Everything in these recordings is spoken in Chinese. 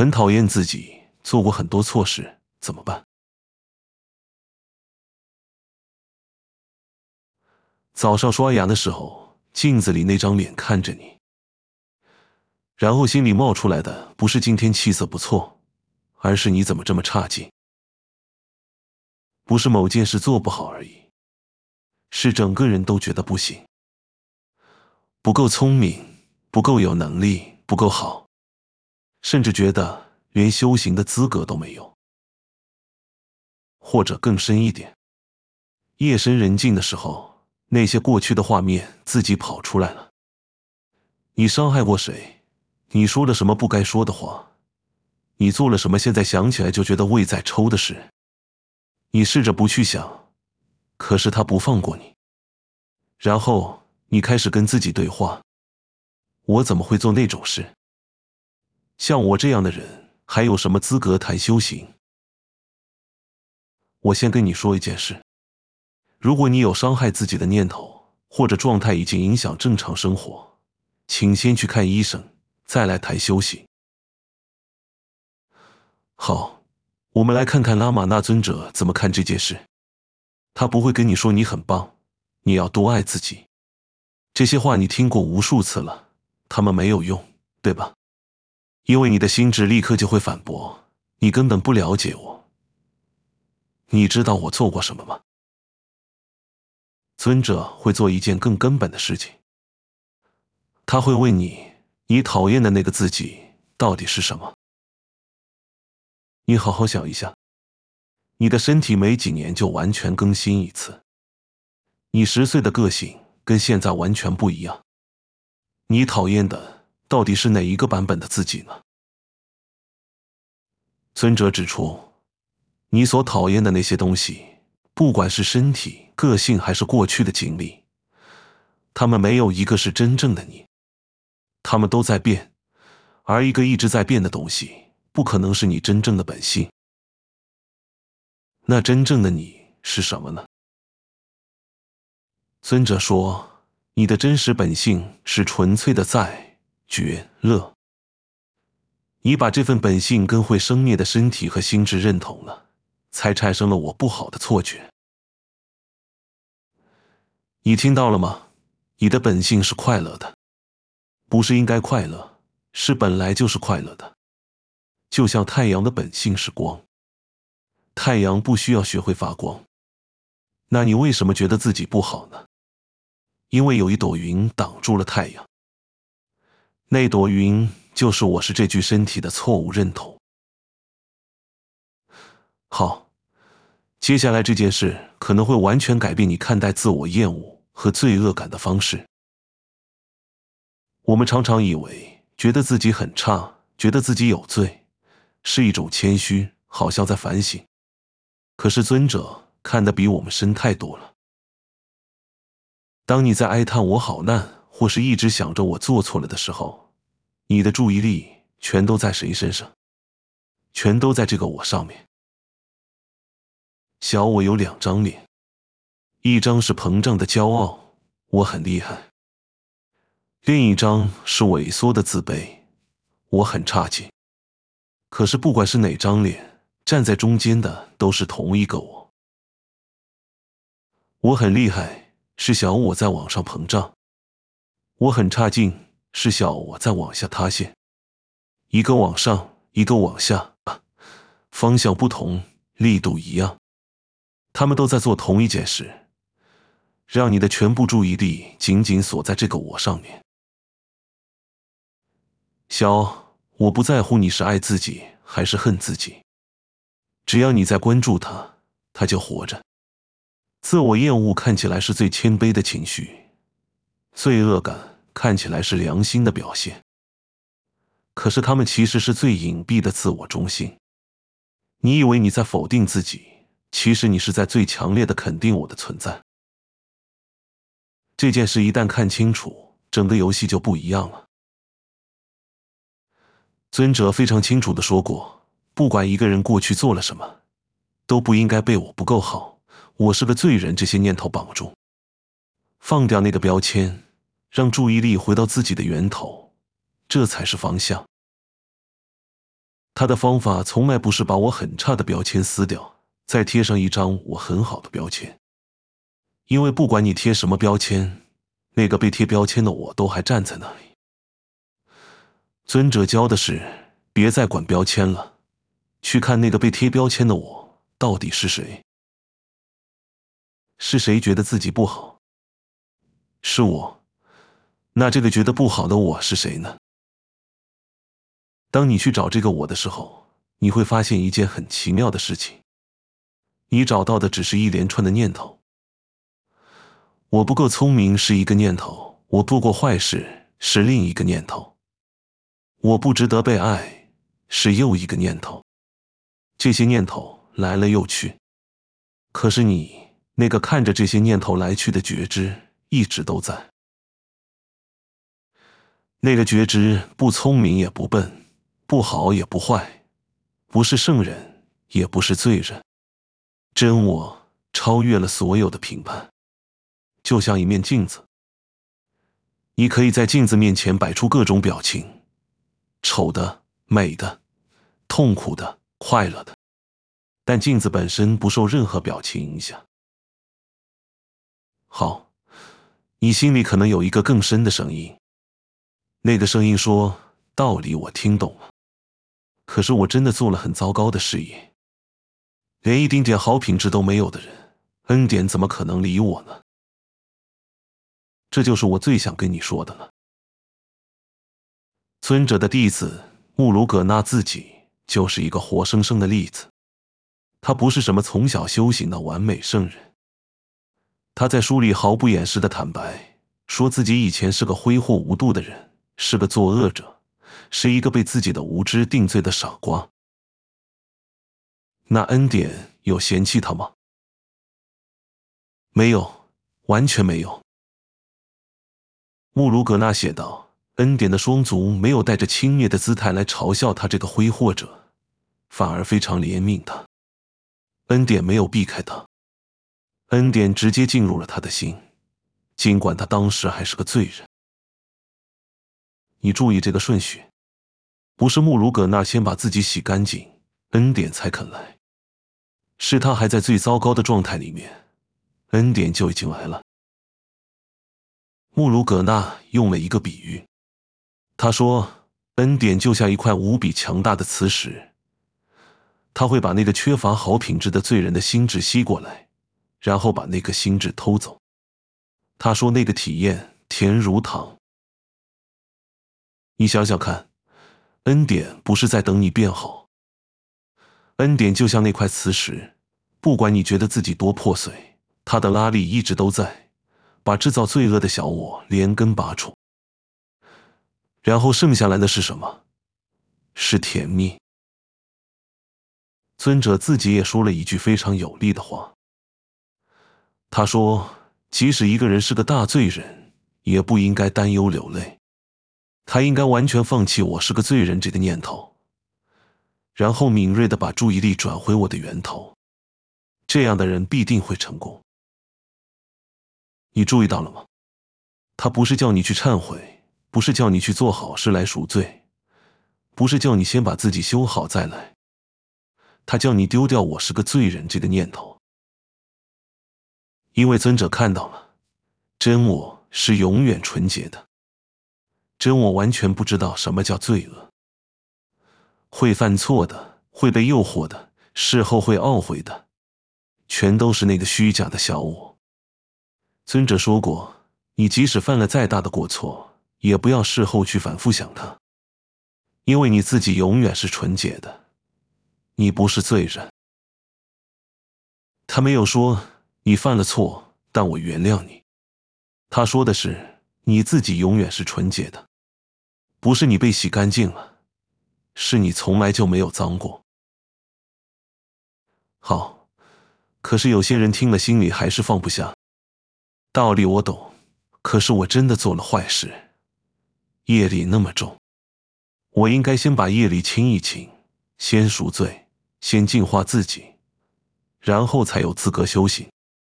很讨厌自己做过很多错事，怎么办？早上刷牙的时候，镜子里那张脸看着你，然后心里冒出来的不是今天气色不错，而是你怎么这么差劲。不是某件事做不好而已，是整个人都觉得不行，不够聪明，不够有能力，不够好，甚至觉得连修行的资格都没有。或者更深一点，夜深人静的时候，那些过去的画面自己跑出来了。你伤害过谁？你说了什么不该说的话？你做了什么现在想起来就觉得胃在抽的事？你试着不去想，可是他不放过你。然后你开始跟自己对话，我怎么会做那种事？像我这样的人还有什么资格谈修行？我先跟你说一件事，如果你有伤害自己的念头，或者状态已经影响正常生活，请先去看医生，再来谈修行。好，我们来看看拉玛那尊者怎么看这件事。他不会跟你说你很棒，你要多爱自己。这些话你听过无数次了，他们没有用，对吧？因为你的心智立刻就会反驳，你根本不了解我。你知道我做过什么吗？尊者会做一件更根本的事情，他会问你，你讨厌的那个自己到底是什么？你好好想一下，你的身体每几年就完全更新一次，你10岁的个性跟现在完全不一样，你讨厌的到底是哪一个版本的自己呢？尊者指出，你所讨厌的那些东西，不管是身体、个性还是过去的经历，它们没有一个是真正的你，它们都在变，而一个一直在变的东西，不可能是你真正的本性。那真正的你是什么呢？尊者说，你的真实本性是纯粹的在、觉、乐。你把这份本性跟会生灭的身体和心智认同了，才产生了我不好的错觉。你听到了吗？你的本性是快乐的，不是应该快乐，是本来就是快乐的。就像太阳的本性是光，太阳不需要学会发光。那你为什么觉得自己不好呢？因为有一朵云挡住了太阳。那朵云就是我是这具身体的错误认同。好，接下来这件事可能会完全改变你看待自我厌恶和罪恶感的方式。我们常常以为觉得自己很差，觉得自己有罪，是一种谦虚，好像在反省。可是尊者看得比我们深太多了。当你在哀叹我好难，或是一直想着我做错了的时候，你的注意力全都在谁身上？全都在这个我上面。小我有2张脸，一张是膨胀的骄傲，我很厉害；另一张是萎缩的自卑，我很差劲。可是不管是哪张脸，站在中间的都是同一个我。我很厉害，是小我在往上膨胀；我很差劲，是小我在往下塌陷。一个往上，一个往下，方向不同，力度一样。他们都在做同一件事，让你的全部注意力紧紧锁在这个我上面。小，我不在乎你是爱自己还是恨自己，只要你在关注它，它就活着。自我厌恶看起来是最谦卑的情绪，罪恶感看起来是良心的表现，可是它们其实是最隐蔽的自我中心。你以为你在否定自己，其实你是在最强烈的肯定我的存在。这件事一旦看清楚，整个游戏就不一样了。尊者非常清楚地说过，不管一个人过去做了什么，都不应该被我不够好，我是个罪人这些念头绑住。放掉那个标签，让注意力回到自己的源头，这才是方向。 他的方法从来不是把我很差的标签撕掉，再贴上一张我很好的标签。因为不管你贴什么标签，那个被贴标签的我都还站在那里。尊者教的是，别再管标签了，去看那个被贴标签的我到底是谁。是谁觉得自己不好？是我。那这个觉得不好的我是谁呢？当你去找这个我的时候，你会发现一件很奇妙的事情。你找到的只是一连串的念头。我不够聪明是一个念头，我做过坏事是另一个念头，我不值得被爱是又一个念头。这些念头来了又去，可是你那个看着这些念头来去的觉知一直都在。那个觉知不聪明也不笨，不好也不坏，不是圣人也不是罪人，真我超越了所有的评判，就像一面镜子。你可以在镜子面前摆出各种表情，丑的、美的、痛苦的、快乐的，但镜子本身不受任何表情影响。好，你心里可能有一个更深的声音，那个声音说，道理我听懂了，可是我真的做了很糟糕的事业，连一丁点好品质都没有的人，恩典怎么可能理我呢？这就是我最想跟你说的了。尊者的弟子穆鲁葛纳自己就是一个活生生的例子。他不是什么从小修行的完美圣人。他在书里毫不掩饰地坦白，说自己以前是个挥霍无度的人，是个作恶者，是一个被自己的无知定罪的傻瓜。那恩典有嫌弃他吗？没有，完全没有。穆鲁葛纳写道，恩典的双足没有带着轻蔑的姿态来嘲笑他这个挥霍者，反而非常怜悯他。恩典没有避开他，恩典直接进入了他的心，尽管他当时还是个罪人。你注意这个顺序，不是穆鲁葛纳先把自己洗干净，恩典才肯来，是他还在最糟糕的状态里面，恩典就已经来了。穆鲁葛纳用了一个比喻，他说，恩典就像一块无比强大的磁石，他会把那个缺乏好品质的罪人的心智吸过来，然后把那颗心智偷走。他说那个体验甜如糖。你想想看，恩典不是在等你变好，恩典就像那块磁石，不管你觉得自己多破碎，它的拉力一直都在，把制造罪恶的小我连根拔除。然后剩下来的是什么？是甜蜜。尊者自己也说了一句非常有力的话，他说，即使一个人是个大罪人，也不应该担忧流泪，他应该完全放弃我是个罪人这个念头，然后敏锐地把注意力转回我的源头，这样的人必定会成功。你注意到了吗？他不是叫你去忏悔，不是叫你去做好事来赎罪，不是叫你先把自己修好再来，他叫你丢掉我是个罪人这个念头。因为尊者看到了，真我是永远纯洁的，真我完全不知道什么叫罪恶，会犯错的，会被诱惑的，事后会懊悔的，全都是那个虚假的小我。尊者说过，你即使犯了再大的过错，也不要事后去反复想它，因为你自己永远是纯洁的，你不是罪人。他没有说你犯了错，但我原谅你。他说的是你自己永远是纯洁的，不是你被洗干净了，是你从来就没有脏过。好，可是有些人听了心里还是放不下。道理我懂，可是我真的做了坏事，业力那么重，我应该先把业力清一清，先赎罪，先净化自己，然后才有资格修行。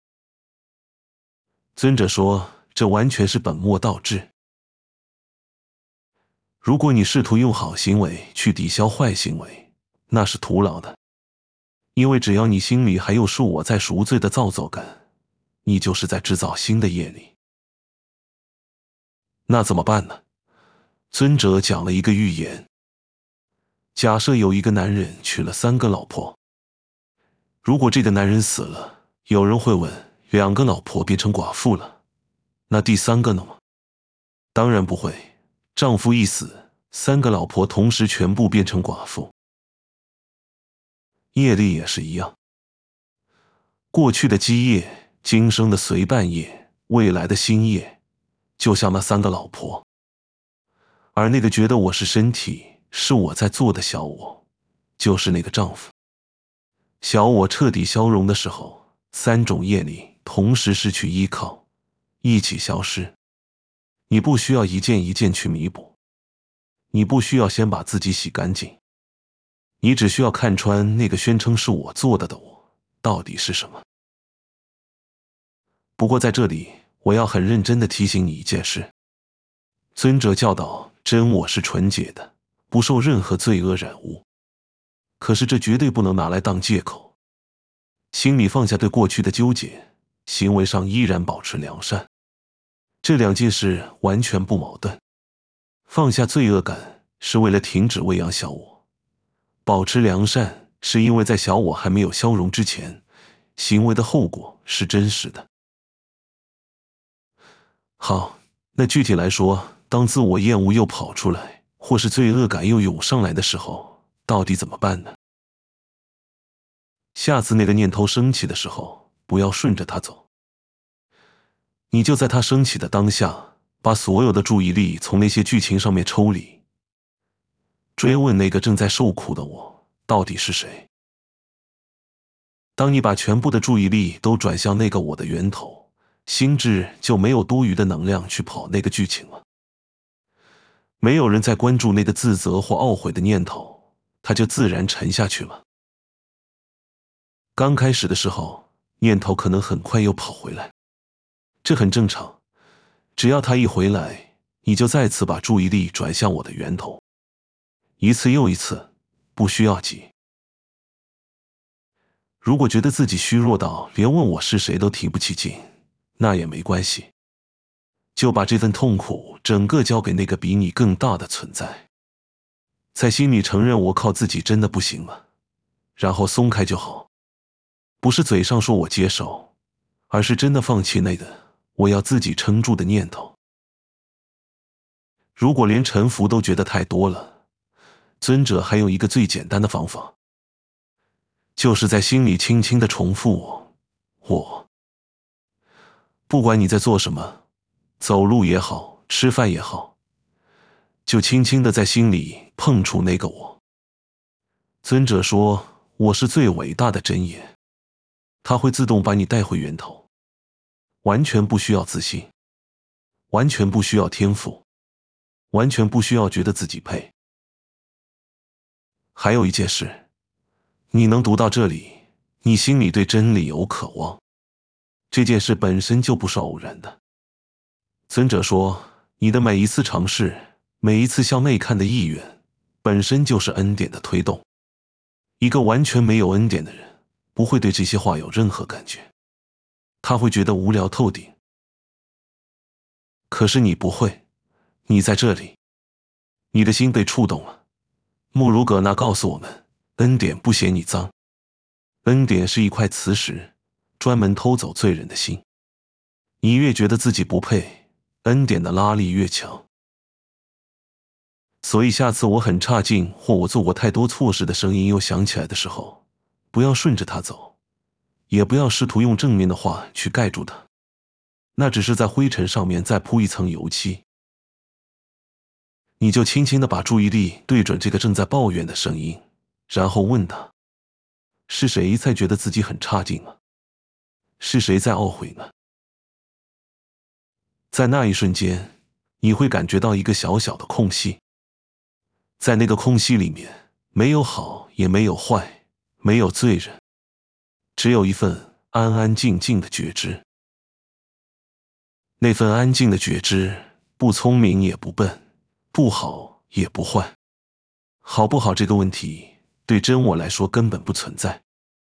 尊者说，这完全是本末倒置。如果你试图用好行为去抵消坏行为， 那是徒劳的。因为只要你心里还有恕我在赎罪的造作感，你就是在制造新的业力。那怎么办呢？尊者讲了一个寓言。假设有一个男人娶了3个老婆，如果这个男人死了，有人会问，2个老婆变成寡妇了，那第3个呢吗？当然不会，丈夫一死，3个老婆同时全部变成寡妇。业力也是一样，过去的基业，今生的随伴业，未来的新业，就像那3个老婆。而那个觉得我是身体，是我在做的小我，就是那个丈夫。小我彻底消融的时候，3种业力同时失去依靠，一起消失。你不需要一件一件去弥补，你不需要先把自己洗干净，你只需要看穿那个宣称是我做的我到底是什么。不过在这里，我要很认真地提醒你一件事。尊者教导真我是纯洁的，不受任何罪恶染污。可是这绝对不能拿来当借口。心里放下对过去的纠结，行为上依然保持良善。这2件事完全不矛盾。放下罪恶感是为了停止喂养小我，保持良善是因为在小我还没有消融之前，行为的后果是真实的。好，那具体来说，当自我厌恶又跑出来，或是罪恶感又涌上来的时候，到底怎么办呢？下次那个念头升起的时候，不要顺着它走，你就在它升起的当下，把所有的注意力从那些剧情上面抽离，追问那个正在受苦的我到底是谁。当你把全部的注意力都转向那个我的源头，心智就没有多余的能量去跑那个剧情了。没有人在关注那个自责或懊悔的念头，它就自然沉下去了。刚开始的时候，念头可能很快又跑回来，这很正常。只要它一回来，你就再次把注意力转向我的源头，一次又一次，不需要急。如果觉得自己虚弱到连问我是谁都提不起劲，那也没关系，就把这份痛苦整个交给那个比你更大的存在，在心里承认我靠自己真的不行了，然后松开就好。不是嘴上说我接受，而是真的放弃那个我要自己撑住的念头。如果连臣服都觉得太多了，尊者还有一个最简单的方法，就是在心里轻轻地重复我。不管你在做什么，走路也好，吃饭也好，就轻轻地在心里碰触那个我。尊者说，我是最伟大的真言，它会自动把你带回源头，完全不需要自信，完全不需要天赋，完全不需要觉得自己配。还有一件事，你能读到这里，你心里对真理有渴望，这件事本身就不是偶然的。尊者说，你的每一次尝试，每一次向内看的意愿，本身就是恩典的推动。一个完全没有恩典的人，不会对这些话有任何感觉，他会觉得无聊透顶。可是你不会，你在这里，你的心被触动了。穆鲁葛纳告诉我们，恩典不嫌你脏，恩典是一块磁石，专门偷走罪人的心。你越觉得自己不配，恩典的拉力越强。所以下次我很差劲或我做过太多错事的声音又响起来的时候，不要顺着它走，也不要试图用正面的话去盖住它，那只是在灰尘上面再铺一层油漆。你就轻轻地把注意力对准这个正在抱怨的声音，然后问他，是谁在觉得自己很差劲呢？是谁在懊悔呢？在那一瞬间，你会感觉到一个小小的空隙，在那个空隙里面，没有好也没有坏，没有罪人，只有一份安安静静的觉知。那份安静的觉知，不聪明也不笨，不好也不坏。好不好这个问题， 对真我来说根本不存在。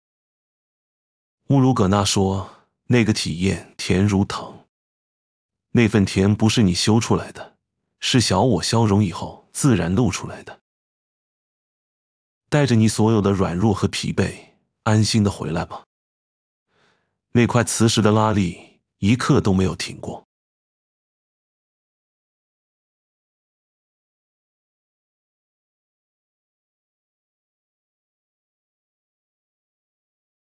乌鲁葛纳说，那个体验甜如糖，那份甜不是你修出来的，是小我消融以后自然露出来的。带着你所有的软弱和疲惫，安心的回来吧。那块磁石的拉力一刻都没有停过。